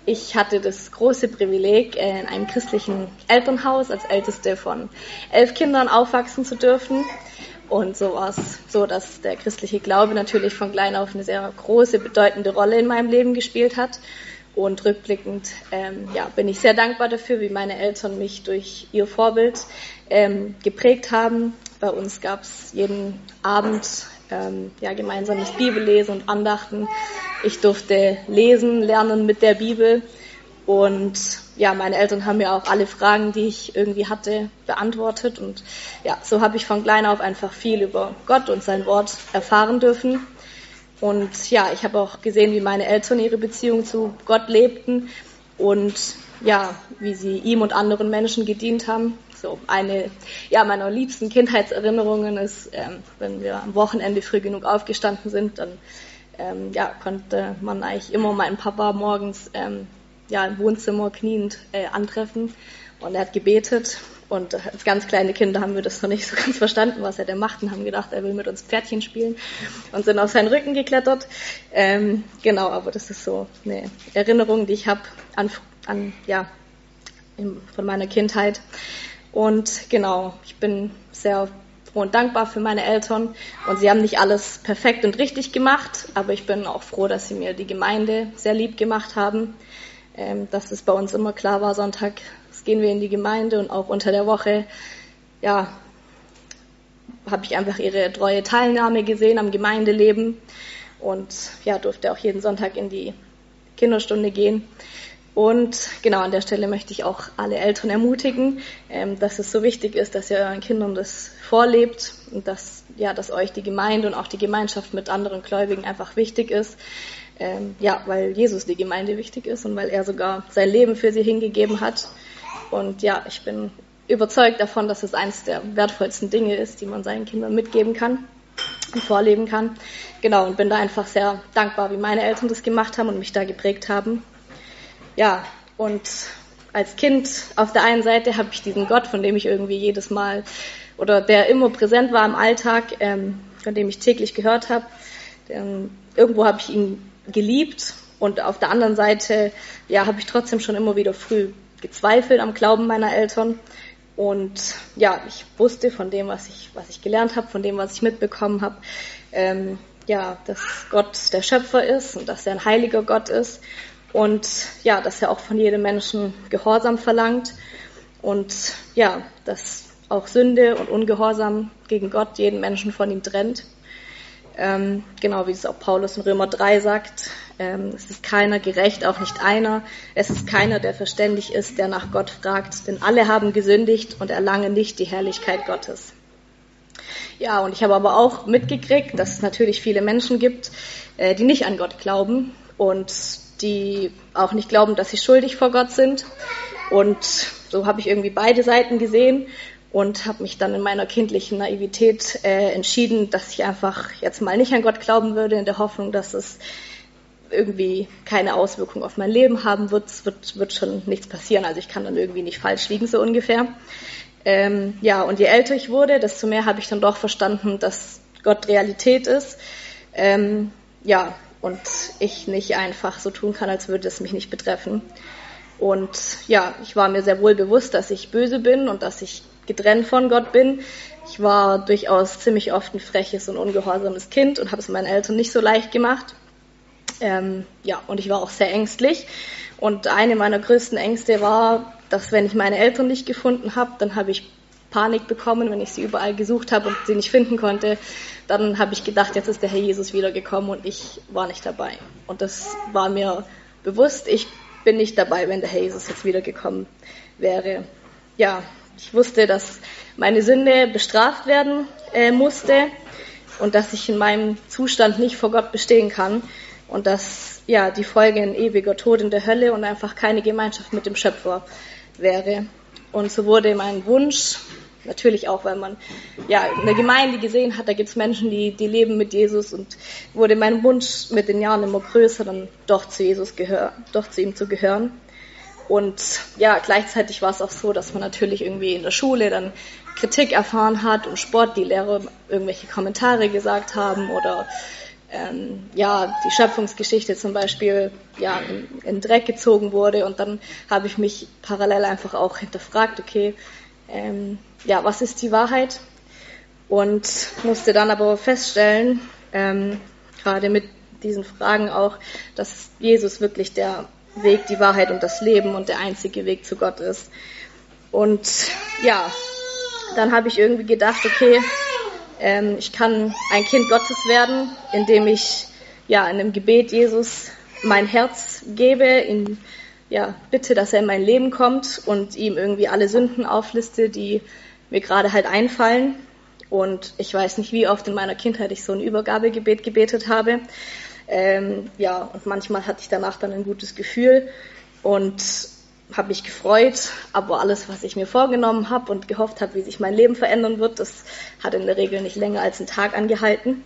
ich hatte das große Privileg, in einem christlichen Elternhaus als älteste von 11 Kindern aufwachsen zu dürfen. Und so war es so, dass der christliche Glaube natürlich von klein auf eine sehr große, bedeutende Rolle in meinem Leben gespielt hat. Und rückblickend bin ich sehr dankbar dafür, wie meine Eltern mich durch ihr Vorbild geprägt haben. Bei uns gab es jeden Abend gemeinsames Bibellesen und Andachten. Ich durfte lesen, lernen mit der Bibel. Und ja, meine Eltern haben mir auch alle Fragen, die ich irgendwie hatte, beantwortet. Und ja, so habe ich von klein auf einfach viel über Gott und sein Wort erfahren dürfen. Und ja, ich habe auch gesehen, wie meine Eltern ihre Beziehung zu Gott lebten und ja, wie sie ihm und anderen Menschen gedient haben. So eine meiner liebsten Kindheitserinnerungen ist, wenn wir am Wochenende früh genug aufgestanden sind, dann konnte man eigentlich immer meinen Papa morgens im Wohnzimmer kniend antreffen und er hat gebetet. Und als ganz kleine Kinder haben wir das noch nicht so ganz verstanden, was er denn macht, und haben gedacht, er will mit uns Pferdchen spielen und sind auf seinen Rücken geklettert. Aber das ist so eine Erinnerung, die ich habe von meiner Kindheit. Und genau, ich bin sehr froh und dankbar für meine Eltern. Und sie haben nicht alles perfekt und richtig gemacht, aber ich bin auch froh, dass sie mir die Gemeinde sehr lieb gemacht haben. Dass es bei uns immer klar war, Sonntag gehen wir in die Gemeinde, und auch unter der Woche, habe ich einfach ihre treue Teilnahme gesehen am Gemeindeleben und durfte auch jeden Sonntag in die Kinderstunde gehen. Und genau an der Stelle möchte ich auch alle Eltern ermutigen, dass es so wichtig ist, dass ihr euren Kindern das vorlebt und dass euch die Gemeinde und auch die Gemeinschaft mit anderen Gläubigen einfach wichtig ist. Weil Jesus die Gemeinde wichtig ist und weil er sogar sein Leben für sie hingegeben hat. Und ja, ich bin überzeugt davon, dass es eines der wertvollsten Dinge ist, die man seinen Kindern mitgeben kann und vorleben kann. Genau, und bin da einfach sehr dankbar, wie meine Eltern das gemacht haben und mich da geprägt haben. Ja, und als Kind auf der einen Seite habe ich diesen Gott, von dem ich irgendwie jedes Mal oder der immer präsent war im Alltag, von dem ich täglich gehört habe. Irgendwo habe ich ihn geliebt, und auf der anderen Seite habe ich trotzdem schon immer wieder früh gezweifelt am Glauben meiner Eltern. Und ich wusste von dem, was ich gelernt habe, von dem, was ich mitbekommen habe, dass Gott der Schöpfer ist und dass er ein heiliger Gott ist und dass er auch von jedem Menschen Gehorsam verlangt und dass auch Sünde und Ungehorsam gegen Gott jeden Menschen von ihm trennt. Genau wie es auch Paulus in Römer 3 sagt, es ist keiner gerecht, auch nicht einer. Es ist keiner, der verständig ist, der nach Gott fragt, denn alle haben gesündigt und erlangen nicht die Herrlichkeit Gottes. Ja, und ich habe aber auch mitgekriegt, dass es natürlich viele Menschen gibt, die nicht an Gott glauben und die auch nicht glauben, dass sie schuldig vor Gott sind. Und so habe ich irgendwie beide Seiten gesehen. Und habe mich dann in meiner kindlichen Naivität entschieden, dass ich einfach jetzt mal nicht an Gott glauben würde, in der Hoffnung, dass es irgendwie keine Auswirkung auf mein Leben haben wird. Es wird schon nichts passieren, also ich kann dann irgendwie nicht falsch liegen, so ungefähr. Und je älter ich wurde, desto mehr habe ich dann doch verstanden, dass Gott Realität ist. Und ich nicht einfach so tun kann, als würde es mich nicht betreffen. Und ich war mir sehr wohl bewusst, dass ich böse bin und dass ich getrennt von Gott bin. Ich war durchaus ziemlich oft ein freches und ungehorsames Kind und habe es meinen Eltern nicht so leicht gemacht. Und ich war auch sehr ängstlich. Und eine meiner größten Ängste war, dass wenn ich meine Eltern nicht gefunden habe, dann habe ich Panik bekommen, wenn ich sie überall gesucht habe und sie nicht finden konnte. Dann habe ich gedacht, jetzt ist der Herr Jesus wiedergekommen und ich war nicht dabei. Und das war mir bewusst. Ich bin nicht dabei, wenn der Herr Jesus jetzt wiedergekommen wäre. Ich wusste, dass meine Sünde bestraft werden musste und dass ich in meinem Zustand nicht vor Gott bestehen kann und dass die Folge ein ewiger Tod in der Hölle und einfach keine Gemeinschaft mit dem Schöpfer wäre. Und so wurde mein Wunsch, natürlich auch, weil man eine Gemeinde gesehen hat, da gibt es Menschen, die leben mit Jesus, und wurde mein Wunsch mit den Jahren immer größer, dann doch zu ihm zu gehören. Und gleichzeitig war es auch so, dass man natürlich irgendwie in der Schule dann Kritik erfahren hat, im Sport die Lehrer irgendwelche Kommentare gesagt haben oder die Schöpfungsgeschichte zum Beispiel in Dreck gezogen wurde. Und dann habe ich mich parallel einfach auch hinterfragt, okay, was ist die Wahrheit? Und musste dann aber feststellen, gerade mit diesen Fragen auch, dass Jesus wirklich der Weg, die Wahrheit und das Leben und der einzige Weg zu Gott ist. Und dann habe ich irgendwie gedacht, okay, ich kann ein Kind Gottes werden, indem ich in einem Gebet Jesus mein Herz gebe, ihn bitte, dass er in mein Leben kommt und ihm irgendwie alle Sünden aufliste, die mir gerade halt einfallen. Und ich weiß nicht, wie oft in meiner Kindheit ich so ein Übergabegebet gebetet habe. Und manchmal hatte ich danach dann ein gutes Gefühl und habe mich gefreut, aber alles, was ich mir vorgenommen habe und gehofft habe, wie sich mein Leben verändern wird, das hat in der Regel nicht länger als einen Tag angehalten.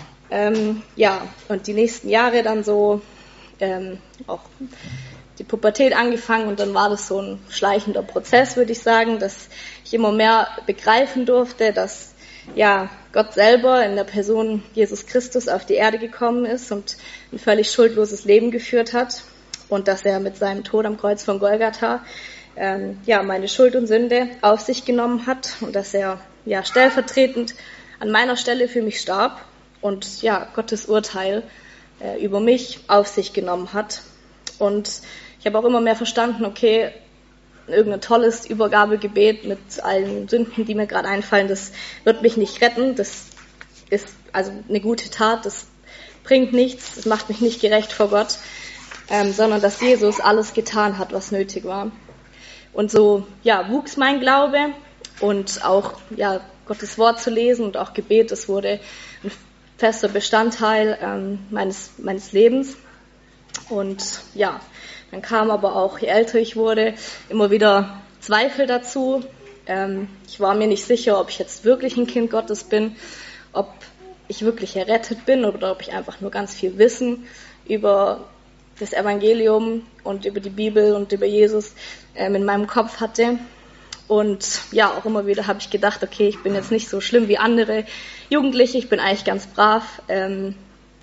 Und die nächsten Jahre dann so auch die Pubertät angefangen und dann war das so ein schleichender Prozess, würde ich sagen, dass ich immer mehr begreifen durfte, dass Gott selber in der Person Jesus Christus auf die Erde gekommen ist und ein völlig schuldloses Leben geführt hat und dass er mit seinem Tod am Kreuz von Golgatha meine Schuld und Sünde auf sich genommen hat und dass er stellvertretend an meiner Stelle für mich starb und Gottes Urteil über mich auf sich genommen hat. Und ich habe auch immer mehr verstanden, okay, irgendein tolles Übergabegebet mit allen Sünden, die mir gerade einfallen, das wird mich nicht retten, das ist also eine gute Tat, das bringt nichts, das macht mich nicht gerecht vor Gott, sondern dass Jesus alles getan hat, was nötig war. Und so wuchs mein Glaube und auch Gottes Wort zu lesen und auch Gebet, das wurde ein fester Bestandteil meines Lebens. Und dann kam aber auch, je älter ich wurde, immer wieder Zweifel dazu. Ich war mir nicht sicher, ob ich jetzt wirklich ein Kind Gottes bin, ob ich wirklich errettet bin oder ob ich einfach nur ganz viel Wissen über das Evangelium und über die Bibel und über Jesus in meinem Kopf hatte. Und auch immer wieder habe ich gedacht, okay, ich bin jetzt nicht so schlimm wie andere Jugendliche, ich bin eigentlich ganz brav. Und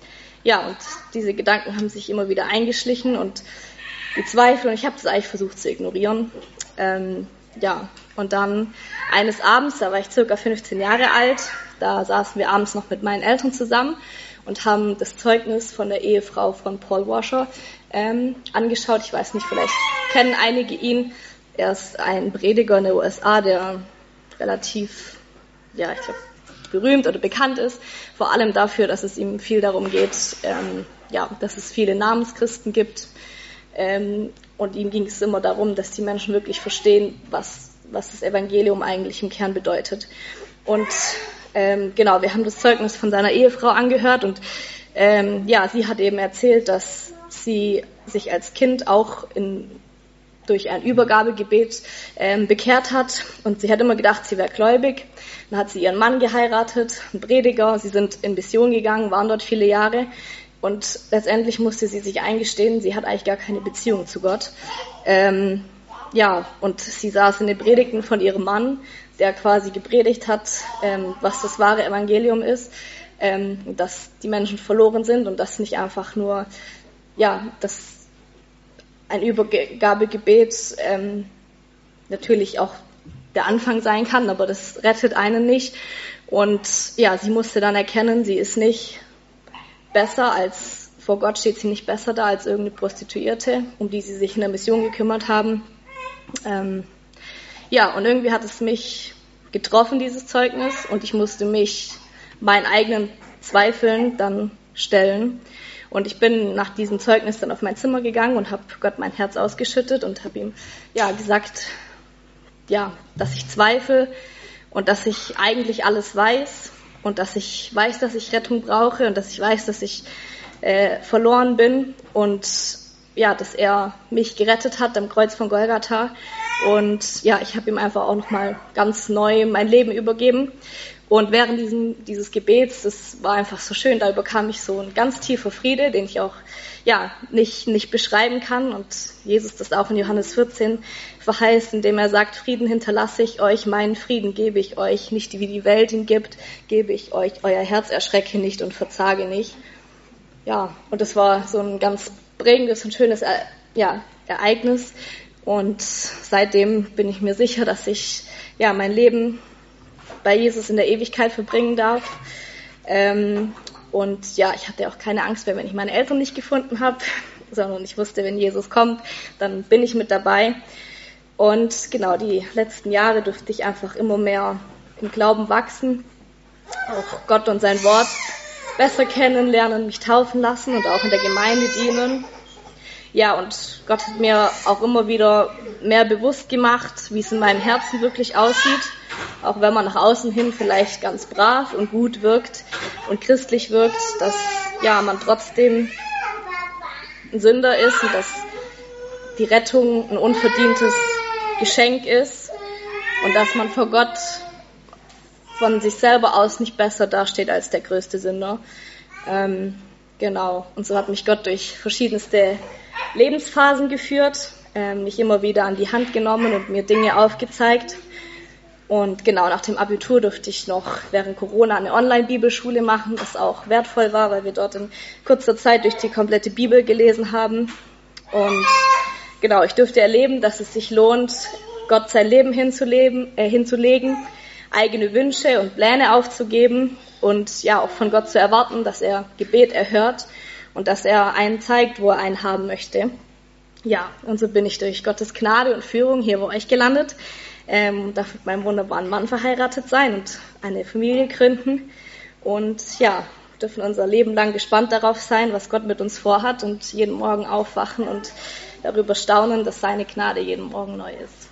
diese Gedanken haben sich immer wieder eingeschlichen und die Zweifel, und ich habe das eigentlich versucht zu ignorieren. Und dann eines Abends, da war ich circa 15 Jahre alt, da saßen wir abends noch mit meinen Eltern zusammen und haben das Zeugnis von der Ehefrau von Paul Washer angeschaut. Ich weiß nicht, vielleicht kennen einige ihn. Er ist ein Prediger in den USA, der relativ, berühmt oder bekannt ist, vor allem dafür, dass es ihm viel darum geht, dass es viele Namenschristen gibt. Und ihm ging es immer darum, dass die Menschen wirklich verstehen, was das Evangelium eigentlich im Kern bedeutet. Und wir haben das Zeugnis von seiner Ehefrau angehört und sie hat eben erzählt, dass sie sich als Kind auch durch ein Übergabegebet bekehrt hat und sie hat immer gedacht, sie wäre gläubig. Dann hat sie ihren Mann geheiratet, einen Prediger, sie sind in Mission gegangen, waren dort viele Jahre und letztendlich musste sie sich eingestehen, sie hat eigentlich gar keine Beziehung zu Gott. Und sie saß in den Predigten von ihrem Mann, der quasi gepredigt hat, was das wahre Evangelium ist, dass die Menschen verloren sind und dass nicht einfach nur, dass ein Übergabegebet natürlich auch der Anfang sein kann, aber das rettet einen nicht. Und sie musste dann erkennen, sie ist nicht besser als, vor Gott steht sie nicht besser da als irgendeine Prostituierte, um die sie sich in der Mission gekümmert haben. Und irgendwie hat es mich getroffen, dieses Zeugnis, und ich musste mich meinen eigenen Zweifeln dann stellen. Und ich bin nach diesem Zeugnis dann auf mein Zimmer gegangen und habe Gott mein Herz ausgeschüttet und habe ihm gesagt, dass ich zweifle und dass ich eigentlich alles weiß und dass ich weiß, dass ich Rettung brauche und dass ich weiß, dass ich verloren bin und dass er mich gerettet hat am Kreuz von Golgatha. Und ich habe ihm einfach auch nochmal ganz neu mein Leben übergeben. Und während dieses Gebets, das war einfach so schön, da überkam ich so ein ganz tiefer Friede, den ich auch nicht beschreiben kann. Und Jesus das auch in Johannes 14 verheißt, indem er sagt, Frieden hinterlasse ich euch, meinen Frieden gebe ich euch, nicht wie die Welt ihn gibt, gebe ich euch, euer Herz erschrecke nicht und verzage nicht. Ja, und das war so ein ganz prägendes und schönes Ereignis. Und seitdem bin ich mir sicher, dass ich mein Leben bei Jesus in der Ewigkeit verbringen darf. Und ich hatte auch keine Angst mehr, wenn ich meine Eltern nicht gefunden habe, sondern ich wusste, wenn Jesus kommt, dann bin ich mit dabei. Und genau, die letzten Jahre durfte ich einfach immer mehr im Glauben wachsen, auch Gott und sein Wort besser kennenlernen, mich taufen lassen und auch in der Gemeinde dienen. Ja, und Gott hat mir auch immer wieder mehr bewusst gemacht, wie es in meinem Herzen wirklich aussieht. Auch wenn man nach außen hin vielleicht ganz brav und gut wirkt und christlich wirkt, dass man trotzdem ein Sünder ist und dass die Rettung ein unverdientes Geschenk ist und dass man vor Gott von sich selber aus nicht besser dasteht als der größte Sünder. Genau, und so hat mich Gott durch verschiedenste Lebensphasen geführt, mich immer wieder an die Hand genommen und mir Dinge aufgezeigt. Und genau, nach dem Abitur durfte ich noch während Corona eine Online-Bibelschule machen, was auch wertvoll war, weil wir dort in kurzer Zeit durch die komplette Bibel gelesen haben. Und genau, ich durfte erleben, dass es sich lohnt, Gott sein Leben hinzulegen, eigene Wünsche und Pläne aufzugeben und auch von Gott zu erwarten, dass er Gebet erhört und dass er einen zeigt, wo er einen haben möchte. Ja, und so bin ich durch Gottes Gnade und Führung hier bei euch gelandet, darf mit meinem wunderbaren Mann verheiratet sein und eine Familie gründen und dürfen unser Leben lang gespannt darauf sein, was Gott mit uns vorhat und jeden Morgen aufwachen und darüber staunen, dass seine Gnade jeden Morgen neu ist.